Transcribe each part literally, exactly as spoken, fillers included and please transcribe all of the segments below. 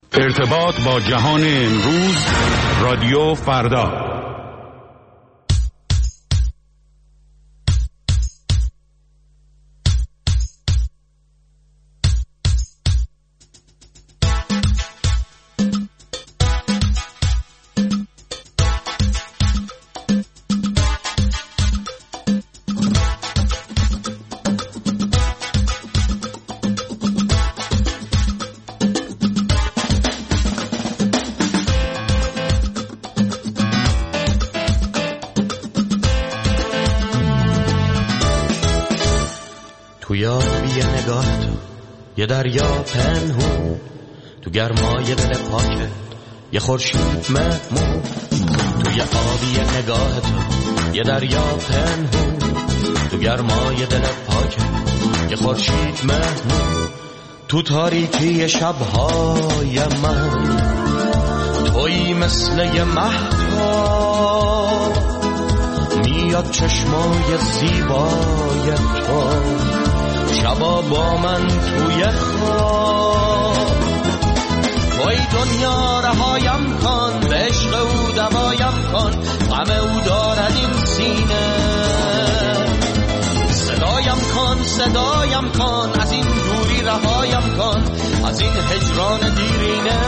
ارتباط با جهان امروز، رادیو فردا. توی آبی نگاه تو یه دریا پنهون، تو گرمای دل پاکت یه خورشید مهمون. توی آبی نگاه تو یه دریا پنهون، تو گرمای دل پاکت یه خورشید مهمون. تو تاریکی شبهای من تویی مثل یه مهتاب، میاد چشمای زیبای تو شبا با من توی خواب. وای دنیا رهایم کن، به عشق او دوایم کن، غم او دارد این سینه. صدایم کن صدایم کن، از این دوری رهایم کن، از این هجران دیرینه.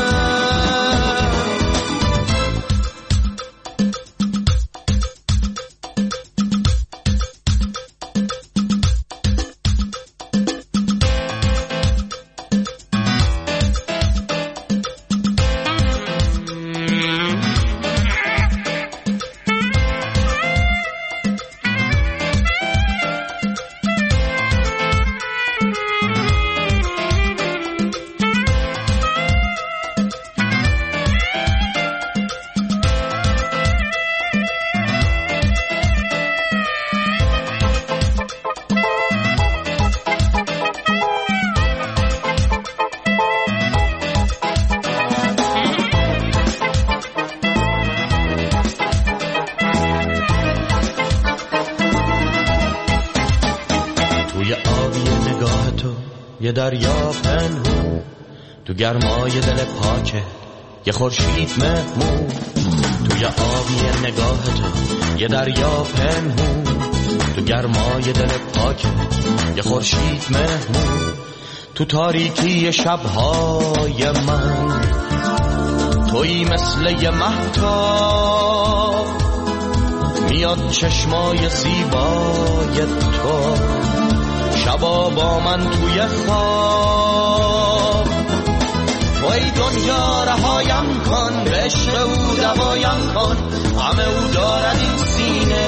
یه دریا پنهون، تو گرمای دل پاکه یه خورشید مهمون. توی آبی نگاه تو یه دریا پنهون، تو گرمای دل پاکه یه خورشید مهمون. تو تاریکی شبهای من تویی مثل یه مهتاب، میاد چشمای زیبای تو شبا با من توی خواب. وای دنیا رهایم کن، به عشق او دوایم کن، غم او دارد این سینه.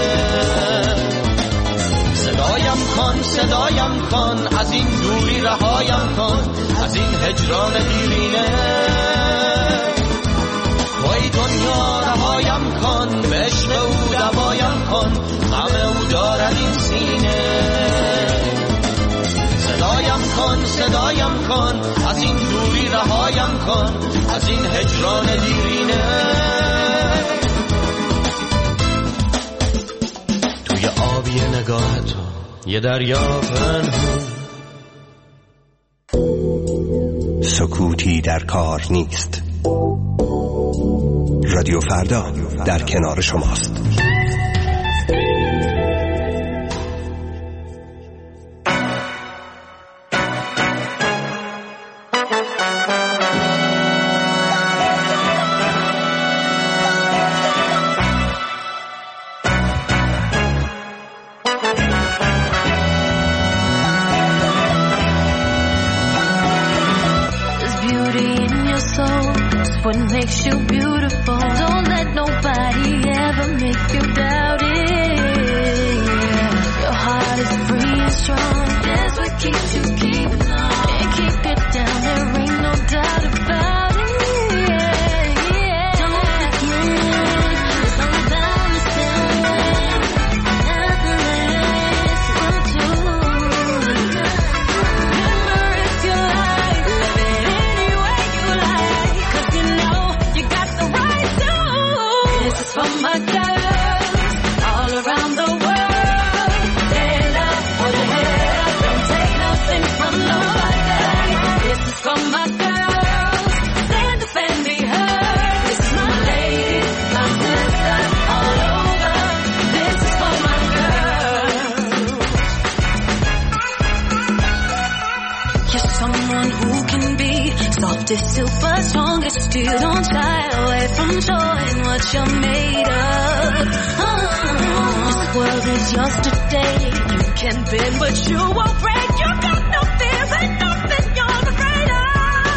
صدایم کن صدایم کن، از این دوری رهایم کن، از این هجران دیرینه. وای دنیا رهایم کن، به عشق او دوایم کن، غم او دارد این سینه. صدایم کن صدایم کن، از این دوری رهایم کن، از این هجران دیرینه. توی آبی نگاه تو یه دریا پنهون. سکوتی در کار نیست. رادیو فردا در کنار شماست. What makes you beautiful? Don't let nobody ever make you doubt it. Your heart is free and strong. That's what keeps you keeping on. And keep it down, there ain't no doubt about it. Don't begin, it's all about the same. Nothing less will do. Remember if you like, live it any way you like. Cause you know you got the right to. This is for my girls all around the world. Stand up, hold your head up, don't take nothing soft, it's super strong, but still don't shy away from showing what you're made of. Oh, this world is yours today. You can bend, but you won't break. You got no fear and nothing you're afraid of.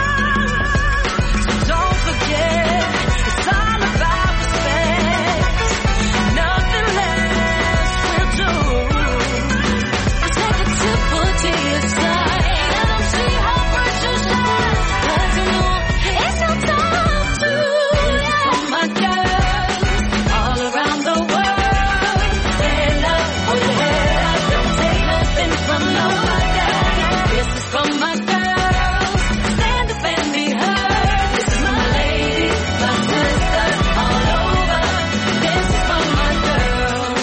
So don't forget, it's all about respect. Nothing less will do. Take a tipple to your side. Let them see how bright you shine. 'Cause you know it's your time to. This is for my girls all around the world. Stand up, hold your head up, don't take nothing from nobody. This is for my girls, stand up and be heard. This is my ladies, my sisters all over. This is for my girls.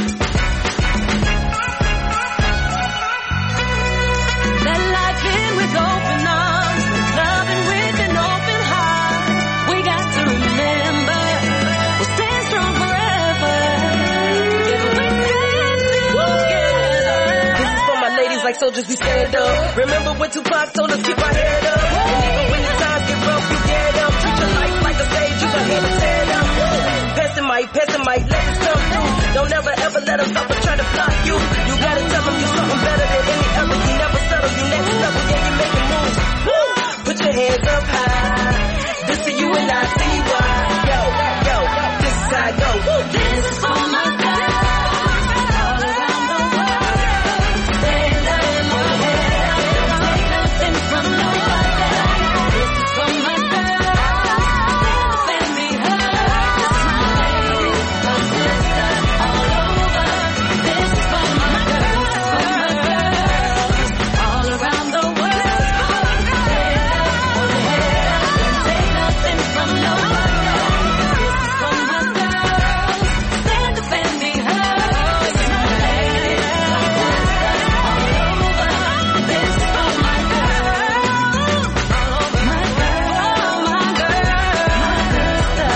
Let life in with open arms, loving with an open heart. We got to remember, we'll stand strong forever. Together we stand together. This is for my ladies like soldiers, we stand up. Remember when Tupac told us keep our head up. And even when the times get rough, you get up. Treat your life like a stage, you got here to tear it up. Passing mic, passing mic, let us come through. Don't ever ever let us stop or try to block you. You gotta tell them you're something better than any other. You never settle, you next level, yeah, you're making moves. Woo! Put your hands up high. This is you and I see why. Yo, yo, this is how I go. Woo! This is for my girls all around the world. Stand up and hold your head up, don't take nothing from nobody. This is for my girls, stand up and be heard. This is my ladies, my sisters all over. This is for my girls, for my girls all around the world. Stand up, hold your head up, don't take nothing from nobody. This is for my girls, stand up and be heard. This is my ladies, my sisters all over. This is for my girls, all over my girl, my girl, my sister.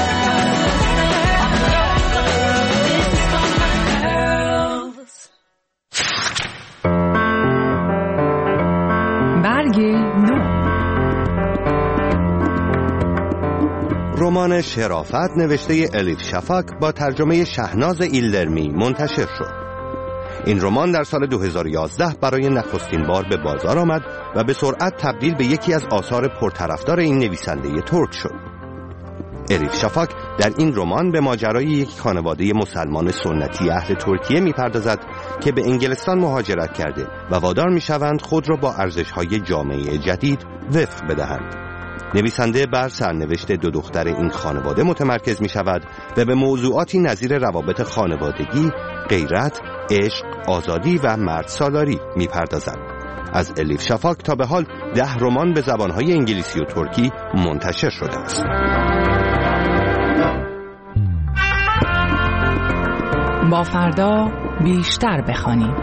This is for my girls. برگ نو. رمان شرافت نوشته الیف شفاک با ترجمه شهناز ایلدرمی منتشر شد. این رمان در سال دو هزار و یازده برای نخستین بار به بازار آمد و به سرعت تبدیل به یکی از آثار پرطرفدار این نویسنده ترک شد. الیف شفاک در این رمان به ماجرای یک خانواده مسلمان سنتی اهل ترکیه می‌پردازد که به انگلستان مهاجرت کرده و وادار می‌شوند خود را با ارزش‌های جامعه جدید وفق بدهند. نویسنده بر سرنوشت دو دختر این خانواده متمرکز می‌شود و به موضوعاتی نظیر روابط خانوادگی، غیرت، عشق، آزادی و مرد سالاری می‌پردازد. از الیف شفاک تا به حال ده رمان به زبان‌های انگلیسی و ترکی منتشر شده است. با فردا بیشتر بخوانیم.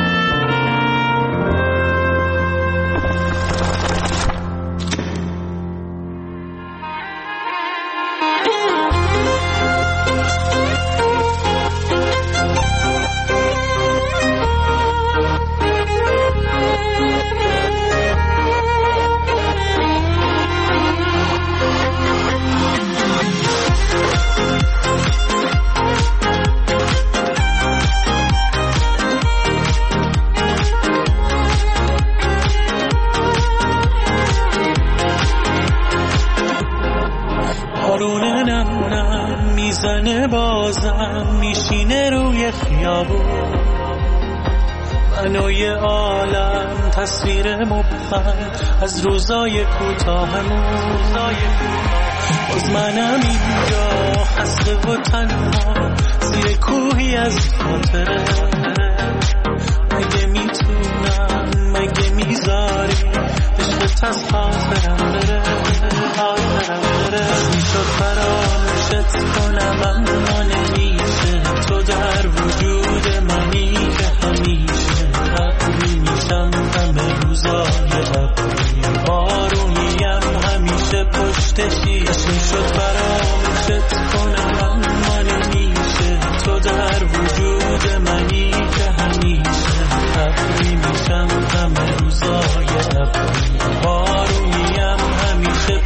میزنه بازم میشینه روی خیابون منوی عالم تصویر مبهم از روزای کوتاهمون باز منم اینجا خسته و تنها زیر کوهی از خاطره مگه میتونم مگه میذاری عشقت از خاطرم بره خاطرم بره میشد فراموشت کنم اما نمیشه تو در وجود منی که همیشه ابری میشم همه روزای ابری بارونیم همیشه پشتشی میشد فراموشت کنم اما نمیشه تو در وجود منی که همیشه ابری میشم همه روزای ابری بارونیم همیشه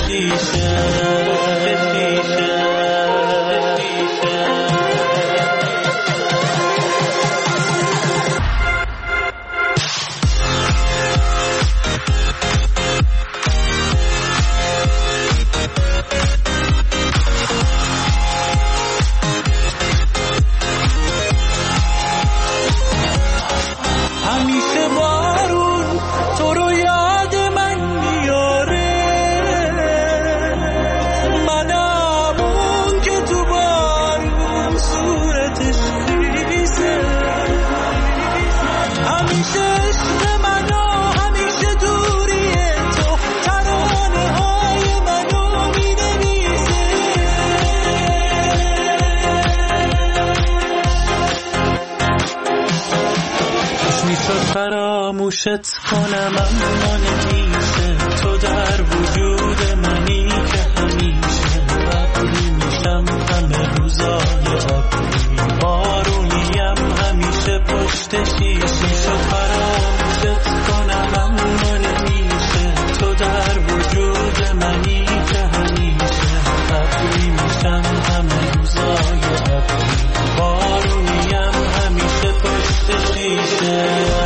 فراموشت کنم اما نمیشه، تو در وجود منی که همیشه ابری میشم همه روزای ابری، بارونیم همیشه پشت شیشه. فراموشت کنم اما نمیشه، تو در وجود منی که همیشه ابری میشم همه روزای ابری، بارونیم همیشه پشت شیشه.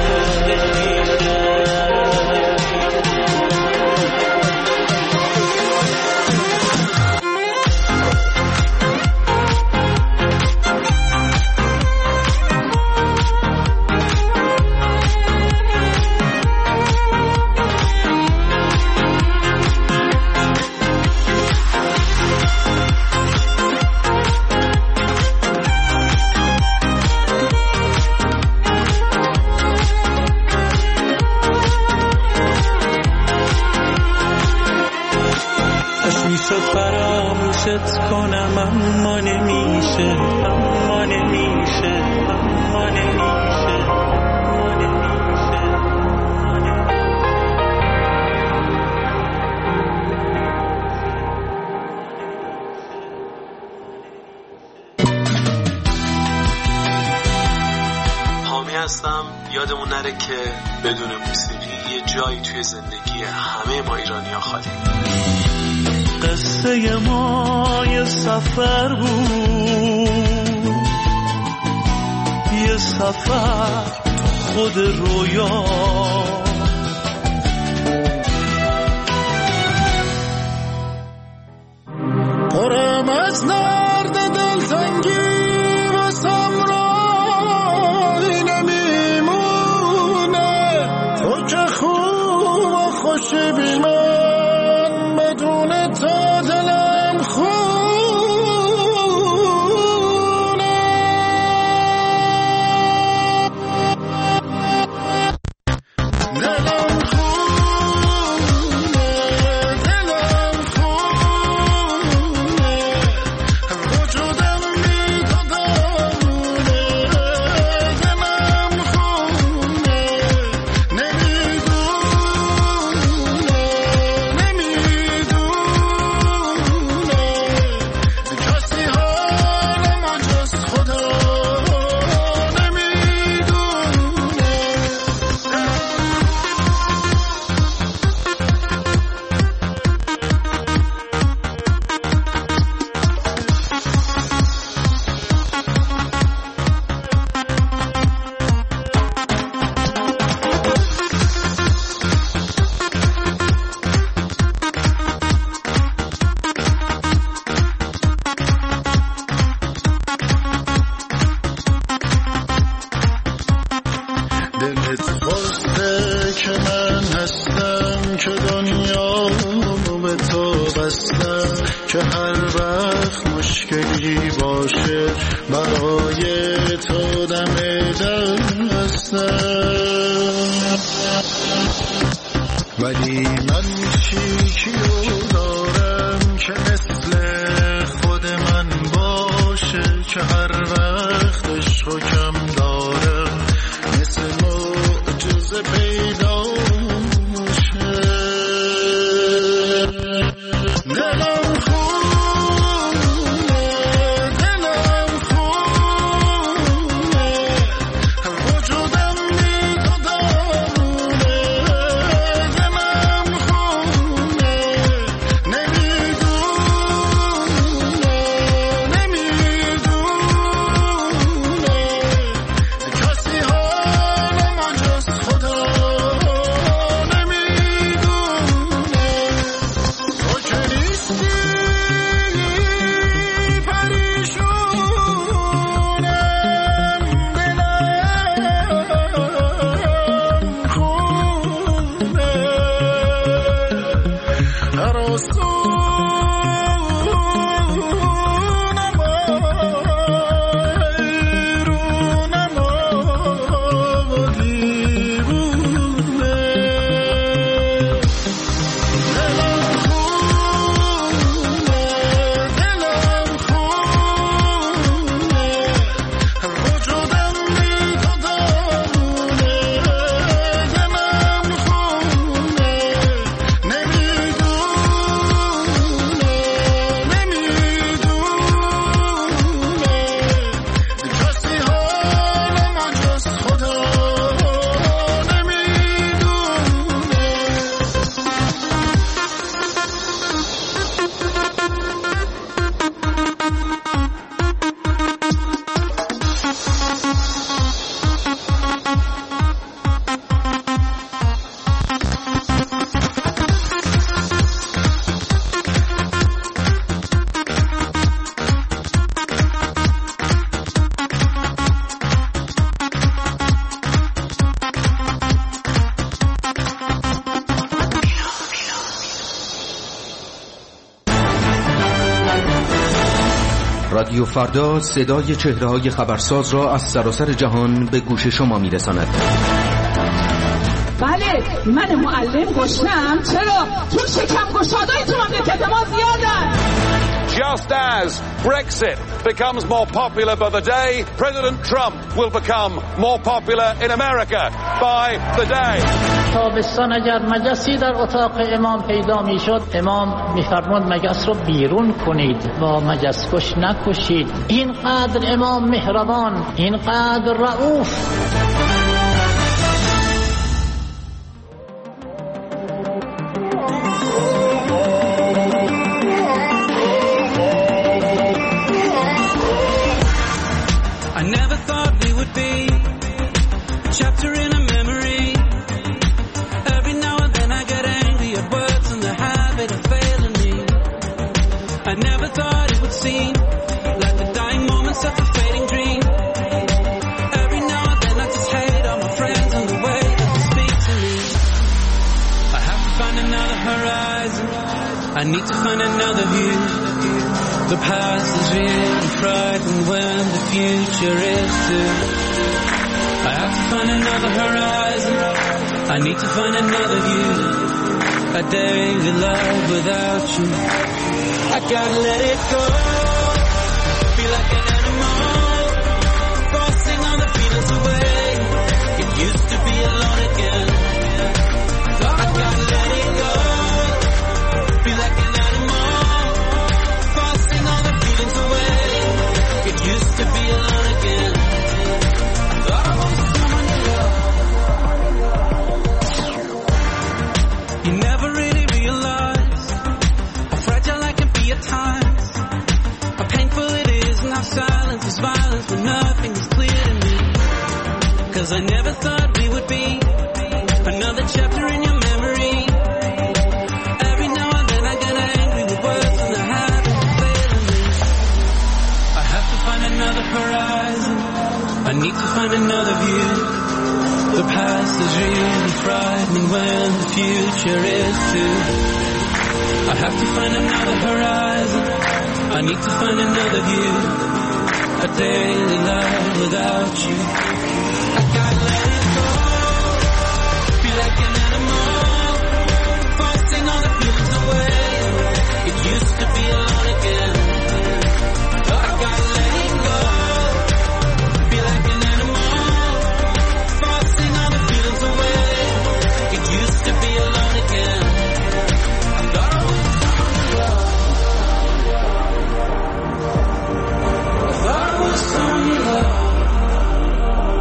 فراموشت کنم اما نمیشه، اما نمیشه، اما نمیشه، اما نمیشه. حامی هستم. یادمون نره که بدون موسیقی یه جایی توی زندگی همه ما ایرانی‌ها خالی. قصه ما یه سفر بود، یه سفر خود رویا، قرم از نرد دلتنگی واسم راهی نمیمونه، تو که خوب و خوشی بی من بدون تو دلم خونه. دلم خونه، دلم خونه، وجودم بی تو دامونه. دلم خونه، نمیدونه نمیدونه کسی حالم و جز خدا نمیدونه. دلت خواسته که من هستم، که دنیامو به تو بستم، که هر وقت مشکلی باشه برای تو دم دستم. ولی من چیکیو دارم که مثل خود من باشه، که هر وقت عشقو کم دارم مثل معجزه پیدا میشه. دلم خونه، دلم خونه، وجودم بی تو دامونه. دلم خونه، رادیو فردا صدای چهره‌های خبرساز را از سراسر جهان به گوش شما می‌رساند. بله، من معلم گشنم. چرا؟ چون شکم گشادای تو مملکت ما زیادن. Just as Brexit becomes more popular by the day, President Trump will become more popular in America by the day. تابستان اگر مگسی در اتاق امام پیدا میشد، امام میفرمود مگس رو بیرون کنید و مگس کش نکشید. اینقدر امام مهربان، اینقدر رؤوف. I need to find another view. The past is really frightening when the future is too. I have to find another horizon. I need to find another view. A daily life without you. I gotta let it go. Feel like an animal, forcing all the feelings away. It used to be alone again. I gotta let it go. Feel like an animal, forcing all the feelings away. It used to be alone again. I thought I was someone to love. You never really realize how fragile I can be at times. How painful it is and how silence is violence when nothing is clear to me. Cause I never thought we would be another chapter in your memory. Another horizon, I need to find another view. The past is really frightening when the future is too. I have to find another horizon, I need to find another view. A daily life without you. I gotta let it go. Feel like an animal, forcing all the feelings away. It used to be alone again. I gotta let it go. Feel like an animal, forcing all the feelings away. It used to be alone again. I thought I was someone to love. I thought I was someone to love.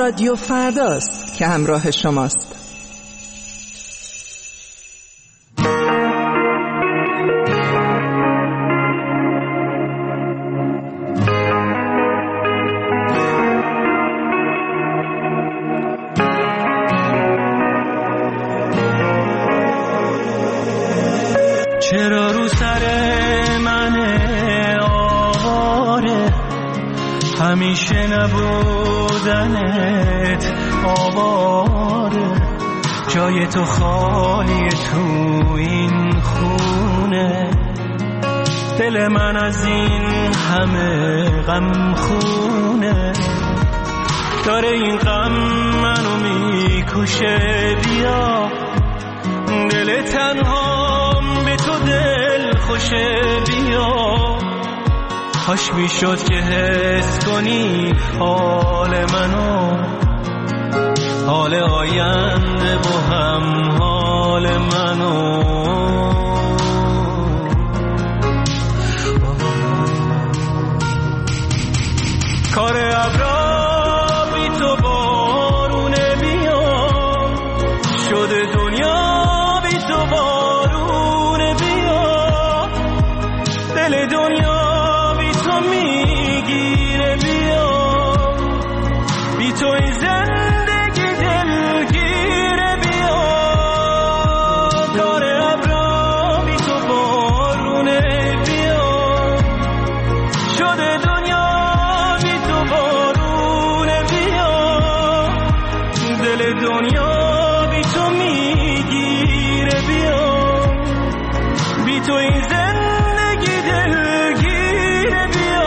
رادیو فرداست که همراه شماست. چرا رو سر من آواره همیشه نبودنت آواره جای تو خالیه تو این خونه دل من از این همه غم خونه داره این غم منو میکشه بیا دل تنهام به تو دل خوشه بیا کاش میشد که حس کنی حال منو حال آینده با هم حال منو کار ابرا بی تو بارونه بیا شده دنیا بی تو بارونه بیا دل دنیا بی تو میگیره بیا بی تو این زندگی دلگیره بیا کار ابرا بی تو بارونه بیا شده دنیا بی تو بارونه بیا دل دنیا بی تو میگیره بیا بی تو این زندگی دلگیره بیا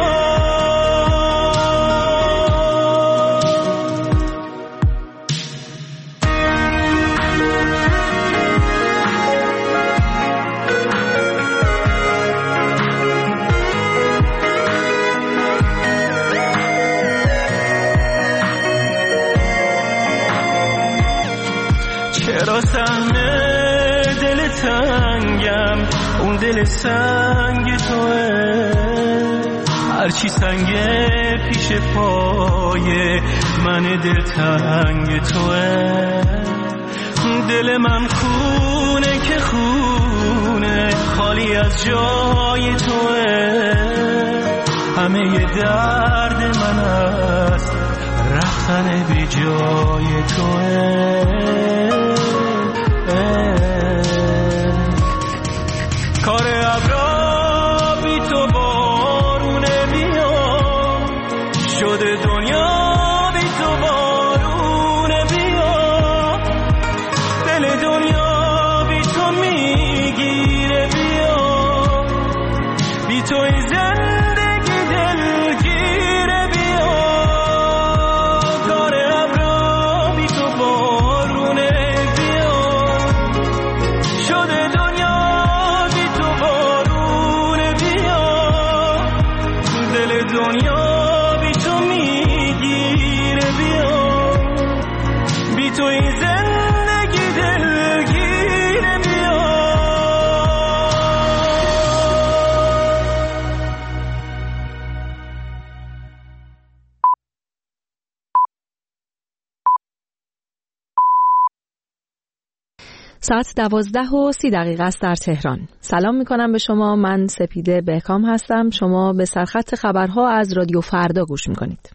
چرا سهم دل تنگم اون دل سنگ توه هرچی سنگ پیش پای من دل تنگ توه دل من خونه که خونه خالی از جای توه همه درد من است رفتن بی جای توه کار ابرا بی تو بارونه بیا شده دنیا بی تو بارونه بیا دل دنیا بی تو میگیره بیا بی تو این زندگی دلگیره بیا کار ابرا بی تو بارونه بیا شده دنیا دنیا بی تو میگیره بیا بی تو این زندگی دلگیره بیا ساعت دوازده و سی دقیقه است در تهران. سلام میکنم به شما. من سپیده بهکام هستم. شما به سرخط خبرها از رادیو فردا گوش میکنید.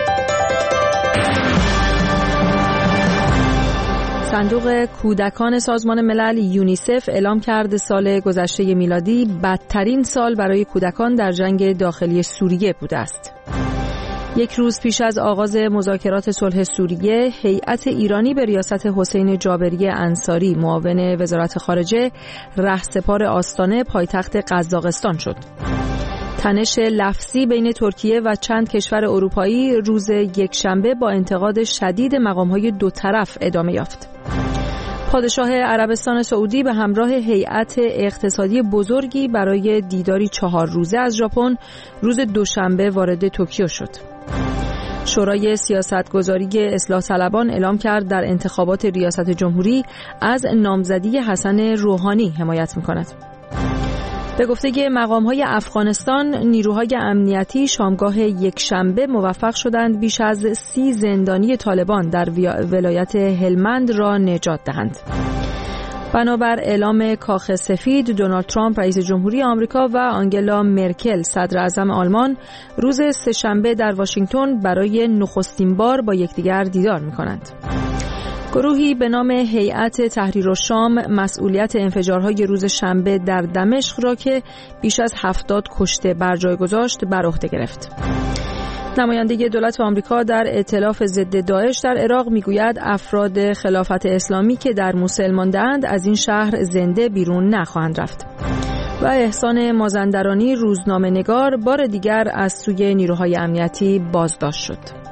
صندوق کودکان سازمان ملل یونیسف اعلام کرد سال گذشته میلادی بدترین سال برای کودکان در جنگ داخلی سوریه بوده است. یک روز پیش از آغاز مذاکرات صلح سوریه، هیئت ایرانی به ریاست حسین جابری انصاری معاون وزارت خارجه رهسپار آستانه پایتخت قزاقستان شد. تنش لفظی بین ترکیه و چند کشور اروپایی روز یکشنبه با انتقاد شدید مقام‌های دو طرف ادامه یافت. پادشاه عربستان سعودی به همراه هیئت اقتصادی بزرگی برای دیداری چهار روزه از ژاپن روز دوشنبه وارد توکیو شد. شورای سیاستگذاری اصلاح طلبان اعلام کرد در انتخابات ریاست جمهوری از نامزدی حسن روحانی حمایت می‌کند. به گفته مقام‌های افغانستان، نیروهای امنیتی شامگاه یکشنبه موفق شدند بیش از سی زندانی طالبان در ولایت هلمند را نجات دهند. بنابر اعلام کاخ سفید، دونالد ترامپ رئیس جمهوری آمریکا و آنگلا مرکل صدر اعظم آلمان روز سه‌شنبه در واشنگتن برای نخستین بار با یکدیگر دیدار می‌کنند. گروهی به نام هیئت تحریرالشام مسئولیت انفجارهای روز شنبه در دمشق را که بیش از هفتاد کشته بر جای گذاشت بر عهده گرفت. نماینده دولت آمریکا در ائتلاف ضد داعش در عراق میگوید افراد خلافت اسلامی که در موصل مانده‌اند از این شهر زنده بیرون نخواهند رفت. و احسان مازندرانی روزنامه‌نگار بار دیگر از سوی نیروهای امنیتی بازداشت شد.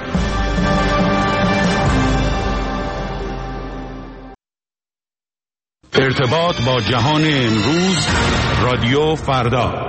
ارتباط با جهان امروز، رادیو فردا.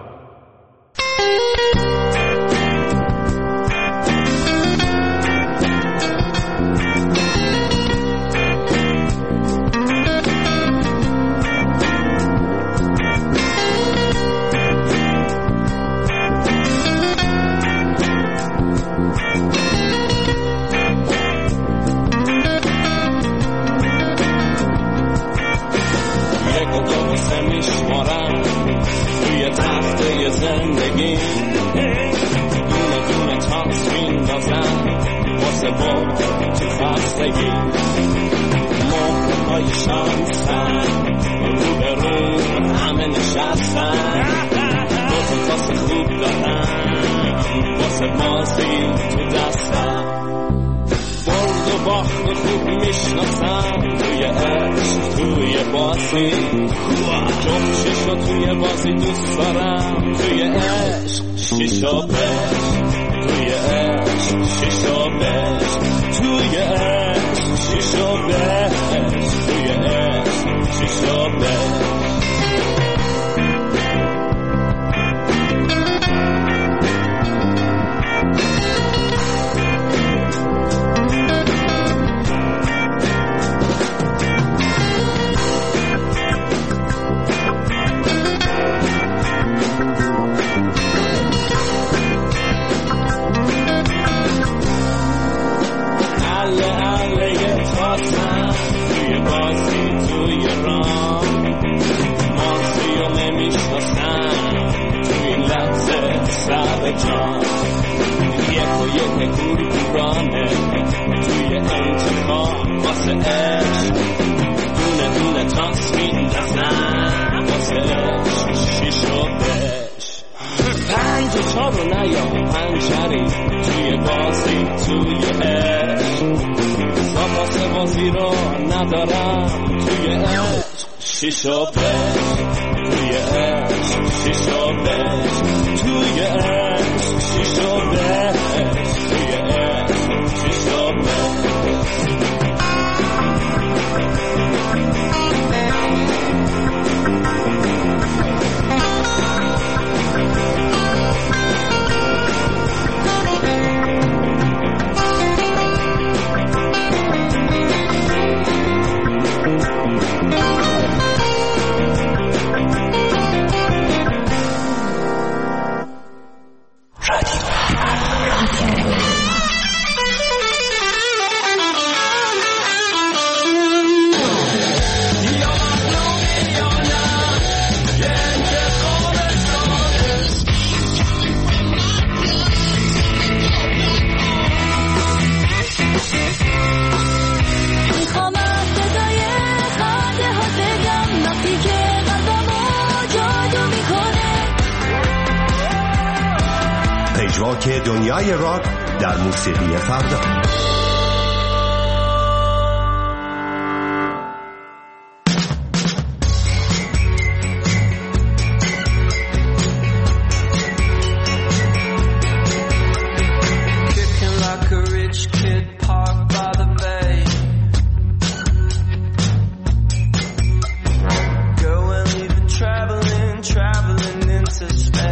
پژواک دنیای راک در موسیقی فردا.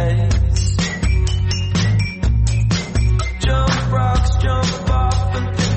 Jump off and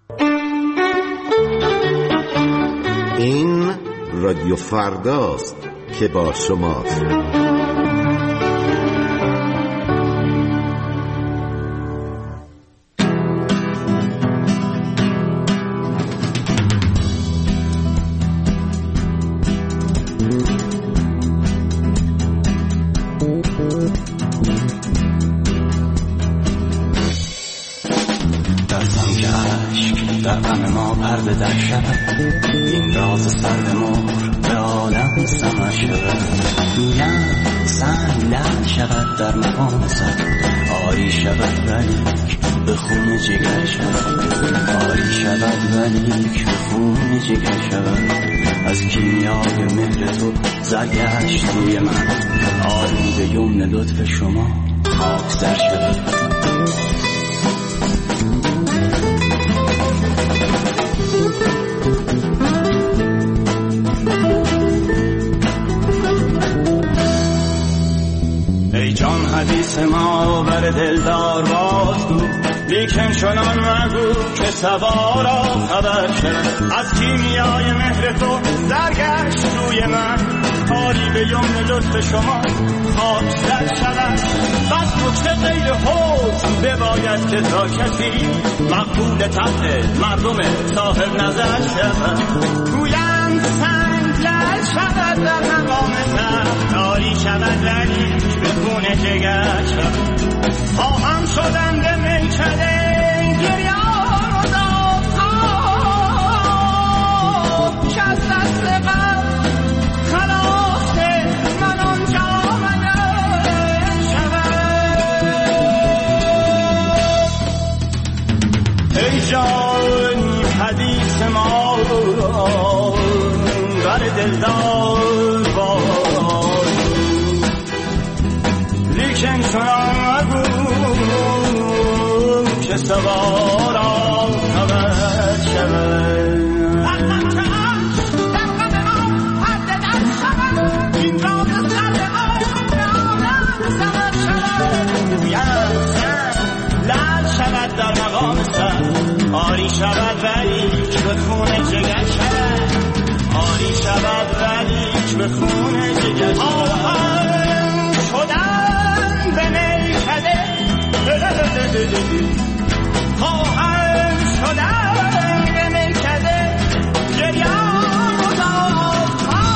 این رادیو فرداست که با شماست. دستم که عشق در غم ما پرده در شود، این راز سر مهر به عالم سمع شود. میگم سنگ لعل شود در مقام سر، آری شود ولیک به خون جگر شود، آری شود ولیک به خون جگر شود. از کیمیای مهر تو زرگشت روی من، آری به یمن لطف شما خاک سر شود. ای جان حدیث ما بر دلدار بازگو، لیکن چنان مگو که سوارا خبر شد. از کیمیای مهر تو زرگشت روی من، آری به یمن لطف شما خاک سر شود. بس نکته غیر حسن بباید که تا کسی مقبول طبع مردم صاحب نظر شود. گویم سنگ لعل شود در مقام سر، آری شود ولی به خون جگر شود. خواهم شدم به میکده گریان و دادها، که از دست غم خلاص من آنجا مگر شود. ای جان حدیث ما بر دلدار باز، لیکن چنان مگو که سوارا خبر شود. در مقام سر، آری شود ولیک به خون جگر شود، آری شود ولیک به خون جگر شود. آهم شدن به میکده، آهم شدن به میکده گریان و دادها.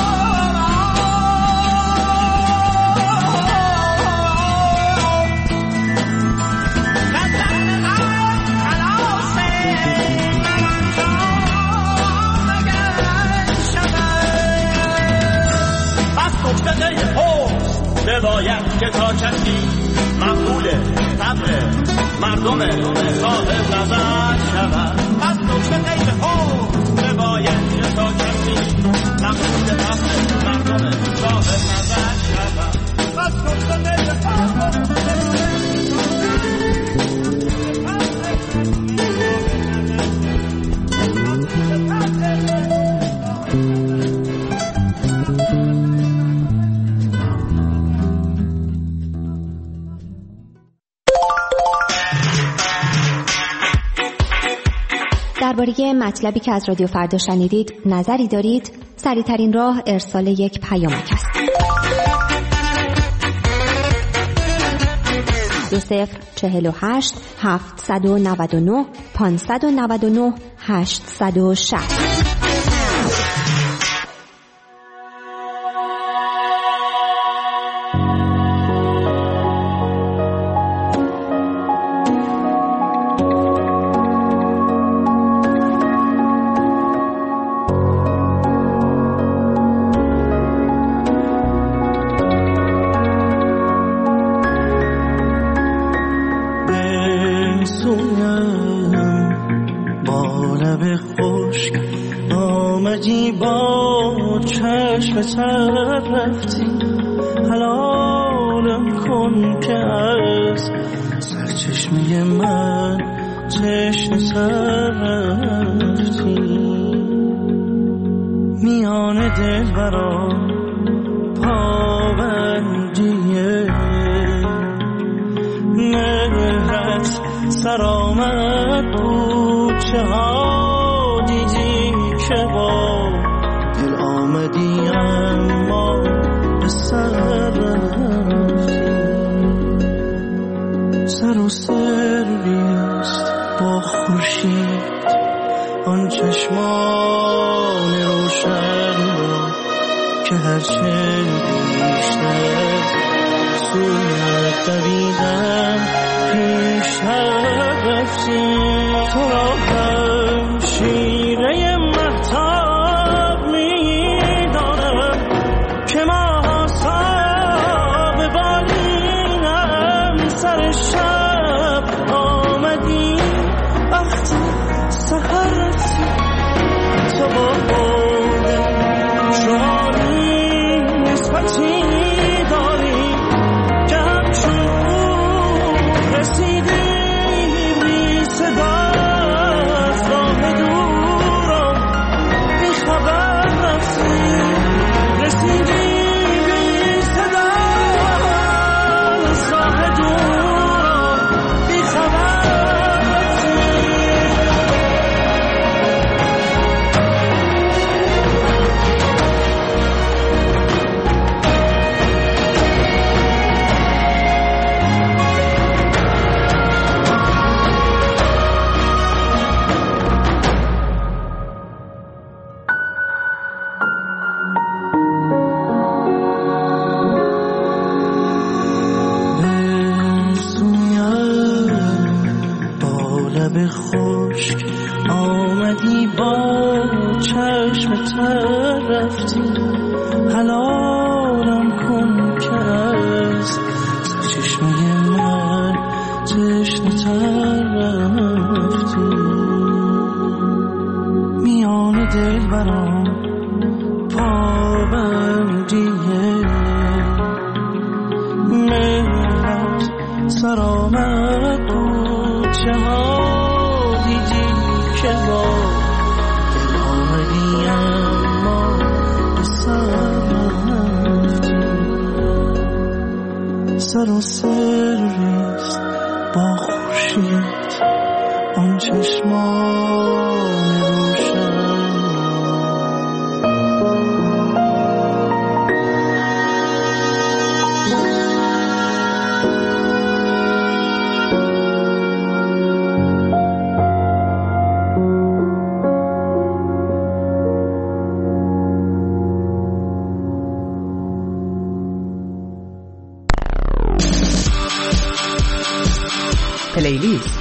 بباید که تا کسی مقبول طبع مردم صاحب نظر شود. از نکته غیر حسن بباید که تا کسی مقبول طبع مردم صاحب نظر شود. از نکته غیر حسن درباره مطلبی که از رادیو فردا شنیدید نظری دارید؟ سریع‌ترین راه ارسال یک پیامک است. دو صفر چهل و هشت هفتصد و نود و نه پانصد و نود و نه هشتصد و شصت. رفتی حلالم کن که از سرچشمه من چشم سر رفتی. میان دل برا پابندیه مهرت سرآمد بود چه ها دیدی که با دل آمدی اما به سر رفتی. سر و سریست با خورشید آن چشمان روشن را که هرچه بیشتر سویت دویدم پیشتر رفتی. تو را هم شیره مهتاب می‌دانم که ماها صاحب بالینم. سر شب آمدی وقتی سحر رفتی. تو با بوده شماری نسبتی داری که همچون رسیدی بی صدا از راه دورم بی خبر رفتی. رسیدی بی صدا از راه دورم بی خبر رفتی. لب خشک آمدی با چشم تر رفتی. حلالم کن که از چشمه من تشنه تر رفتی. میان دل برام پابندیه مهرت سر آمد بود. چه ها دیدی که با دل آمدی اما به سر رفتی. سر و سریست با خورشید آن چشمان روشن. پلیلیست.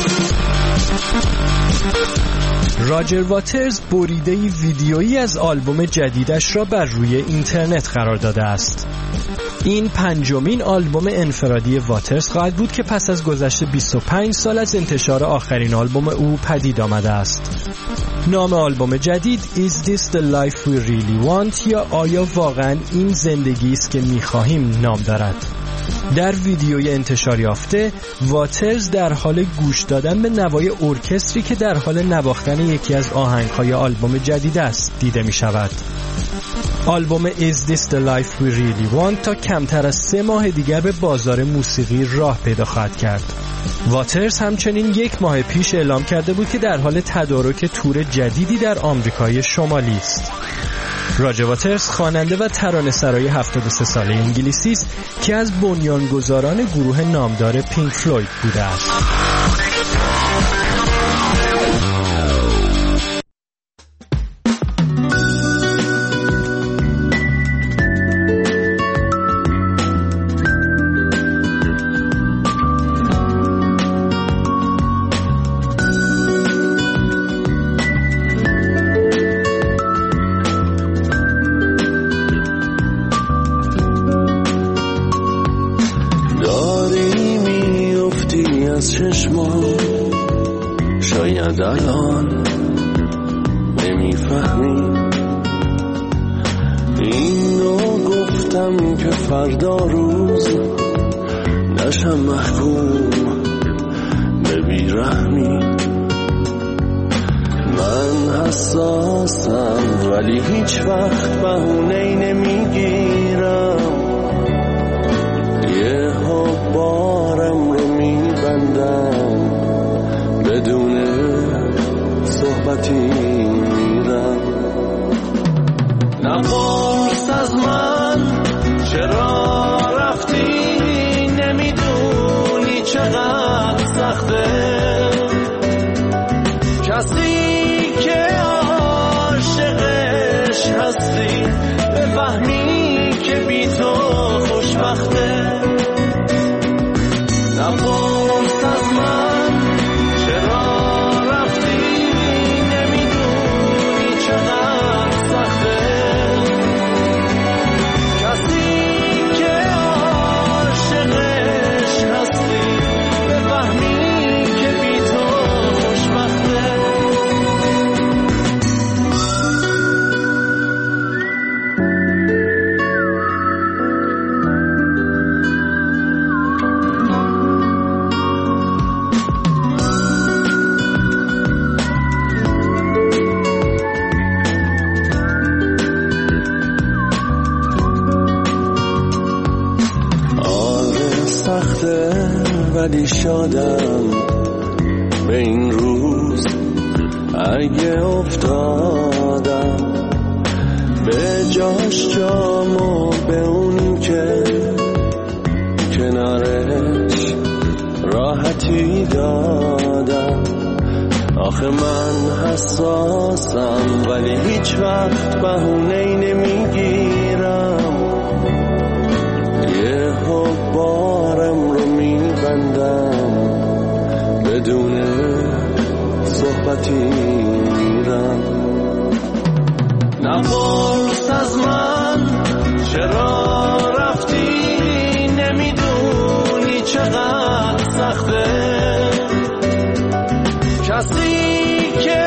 راجر واترز بریده ویدیویی از آلبوم جدیدش را بر روی اینترنت قرار داده است. این پنجمین آلبوم انفرادی واترز خواهد بود که پس از گذشت بیست و پنج سال از انتشار آخرین آلبوم او پدید آمده است. نام آلبوم جدید Is This the Life We Really Want یا آیا واقعا این زندگی است که می‌خواهیم نام دارد. در ویدیوی انتشار یافته واترز در حال گوش دادن به نوای ارکستری که در حال نواختن یکی از آهنگ‌های آلبوم جدید است دیده می‌شود. آلبوم Is This the Life We Really Want تا کمتر از سه ماه دیگر به بازار موسیقی راه پیدا خواهد کرد. واترز همچنین یک ماه پیش اعلام کرده بود که در حال تدارک تور جدیدی در آمریکای شمالی است. راجر واترز خواننده و ترانه‌سرای هفتاد و سه ساله انگلیسی است که از بنیانگذاران گروه نامدار پینک فلوید بوده است. شاید الان نمیفهمی اینو گفتم که فردا روز نشم محکوم به بیرحمی. من حساسم ولی هیچ وقت بهونه‌ای نمیگیرم، یه ها بارم رو میبندم بدون بفهمی که بی تو خوشبخته. نپرس از من چرا رفتی، نمیدونی چقدر سخته. کسی که عاشقش هستی بفهمی که بی تو خوشبخته. ولی شادم به این روز اگه افتادم به جاش جامو به اونی که کنارش راحتی دادم. آخه من حساسم ولی هیچ وقت بهونه‌ای نمیگیرم. یه بارم رو میبندم بدون صحبتی میرم. نپرس از من چرا رفتی، نمیدونی چقدر سخته. کسی که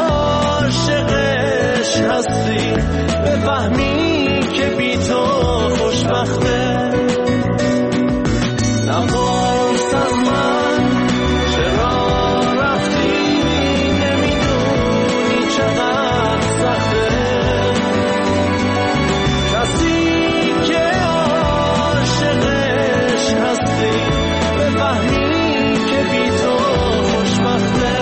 عاشقش هستی بفهمی که بی تو خوشبخته. نپرس از من چرا رفتی، نمیدونی چقدر سخته. کسی که عاشقش هستی بفهمی که بی تو خوشبخته.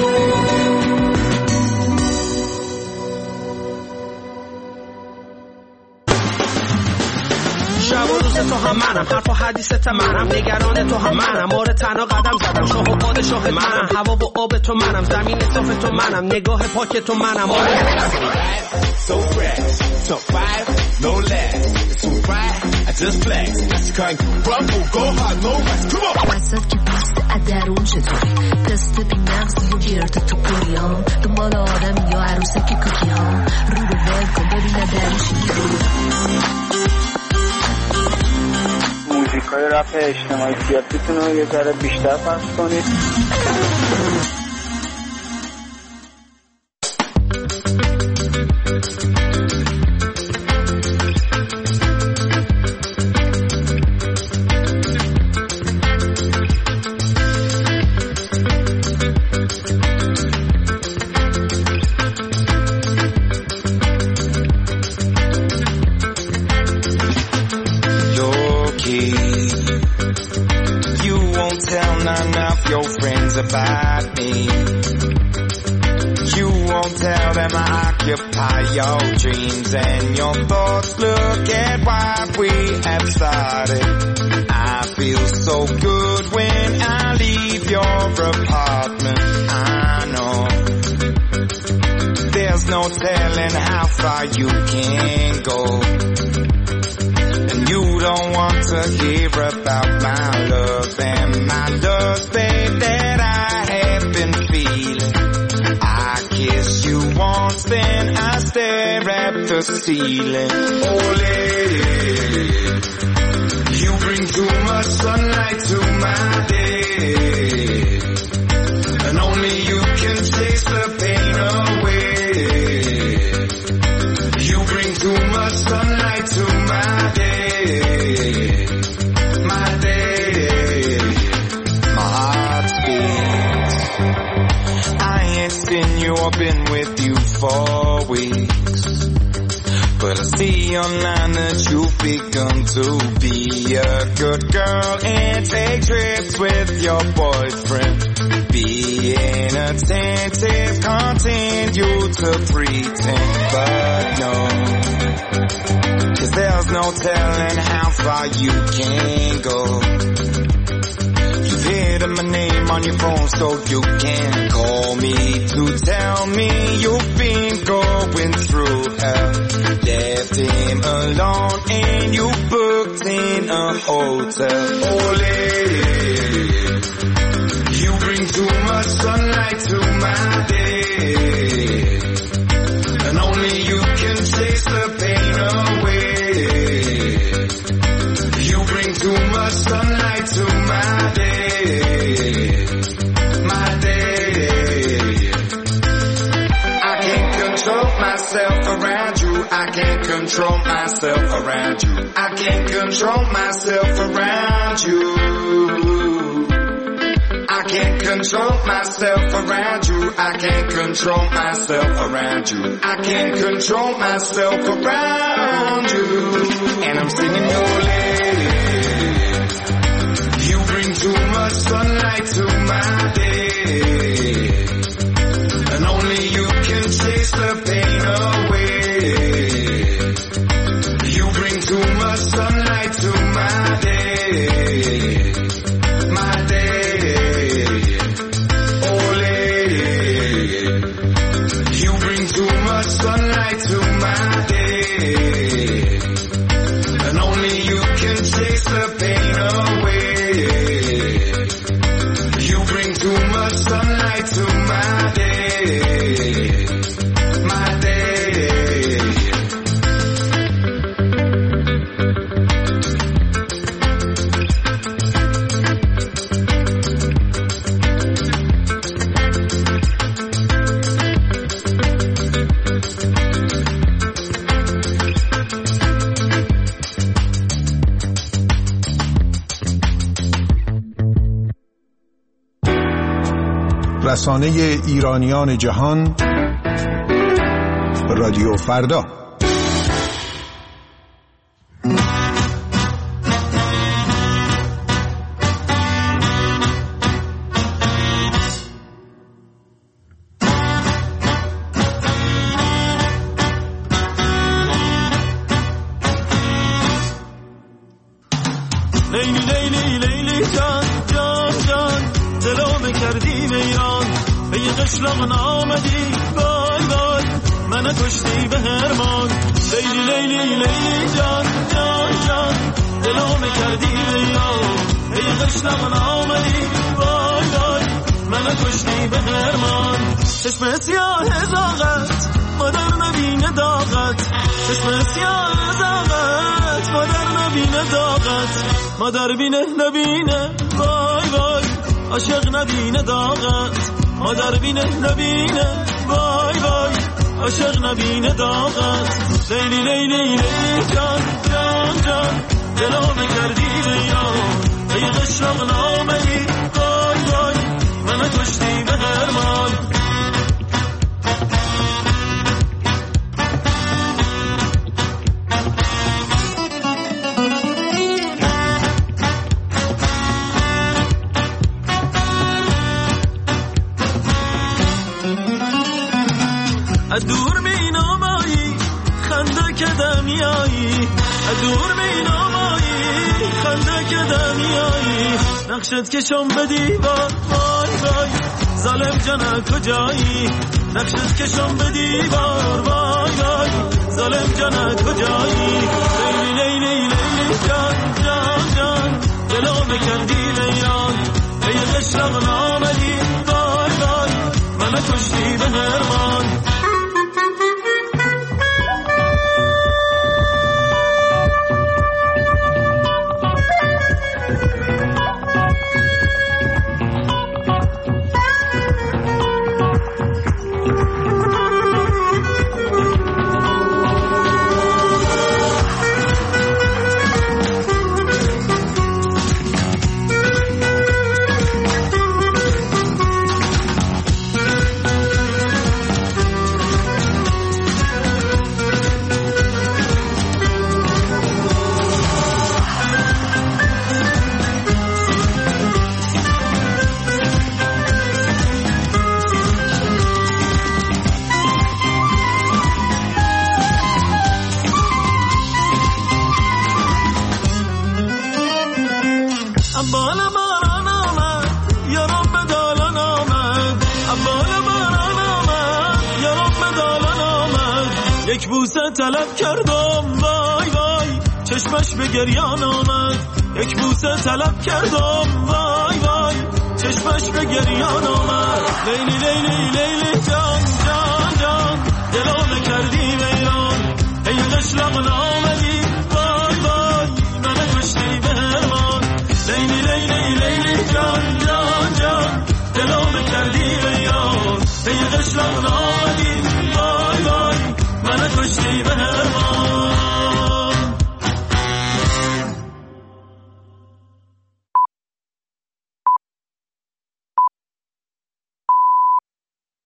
شب و روز تو هم منم، حرف و حدیثت منم، نگران تو هم منم، مور تنها قدم زدم، شاه و پادشاه منم، هوا و آب تو منم، زمین صاف تو منم، نگاه پاک تو منم. So fresh, top five, no less. It's too bright, I just flex. You can't rumble, go hard, no rest. Come on. وسط که پست ادرون چطوری، دست بی مغزی و گرد تو پوریام، دنبال آدم یا عروسک کوکی ها، رو رو ول کن ببینه درش میگوی. موزیکای رپ اجتماعی سیاسیتون رو یه ذره بیشتر پخش کنید. About me, you won't tell them I occupy your dreams and your thoughts. Look at what we have started. I feel so good when I leave your apartment. I know there's no telling how far you can go, and you don't want to hear about my love and my love, babe, that I have been feeling. I kiss you once, then I stare at the ceiling. Oh lady, you bring too much sunlight to my day, and only you can chase the pain away. You bring too much sunlight to my day, my day. My heart beats. I ain't seen you or been with you for weeks, but I see online that you've begun to be a good girl and take trips with your boyfriend. Being attentive, continue to pretend, but no, 'cause there's no telling how far you can go. You've hidden my name on your phone so you can call me to tell me you've been going through hell. left him alone and you booked in a hotel. Ole, you bring too much sunlight to my day, and only you can chase the pain away. You bring too much sunlight to my day, my day. I can't control myself around you. I can't control myself around you. I can't control myself around you. I can't control myself around you. I can't control myself around you. I can't control myself around you. And I'm singing your lady. You bring too much sunlight to my day, and only you can chase the pain away. You bring too much sunlight to my day, my day. Oh lady, you bring too much sunlight to my day, and only you can chase the pain away. You bring too much sunlight to my day, my day. رسانه ایرانیان جهان، رادیو فردا. لیلی لیلی لیلی جان جان جان دلو کردی ویران به یه قشلاق نامدی وای وای من کشتی به هرمان. لیلی لیلی لیلی جان جان جان دلو کردی ویران به یه قشلاق نامدی وای وای من کشتی به هرمان. چشم سیاه زاغت مادر نبینه داغت، چشم سیاه زاغت مادر نبینه داغت، مادر بینه نبینه وای وای عاشق نبینه داغت، مادر بینه نبینه وای وای عاشق نبینه داغت. لیلی لیلی لیلی جان جان جان دلو کردی ویران به یه قشلاق نامدی وای وای من کشتی به هرمان. از دور می نامایی خنده که دمیایی، از دور می نامایی خنده که دمیایی، نقشت کشم به دیوار وای وای ظالم جانه کجایی، نقشت کشم به دیوار وای وای ظالم جانه کجایی. لیلی لیلی لیلی جان جان جان دلو کردی ویران به یه قشلاق نامدی وای وای من کشتی به هرمان. یک بوسه طلب کردم وای وای چشمش به گریان آمد یک بوسه طلب کردم وای وای چشمش به گریان آمد لیلی لیلی لیلی جان جان جان دلو نکردی ویران ای قشلق نامدی وای وای من کشتی بهمان لیلی لیلی لیلی جان جان جان دلو نکردی ویران ای قشلق نامدی وای وای من کشتی بهمان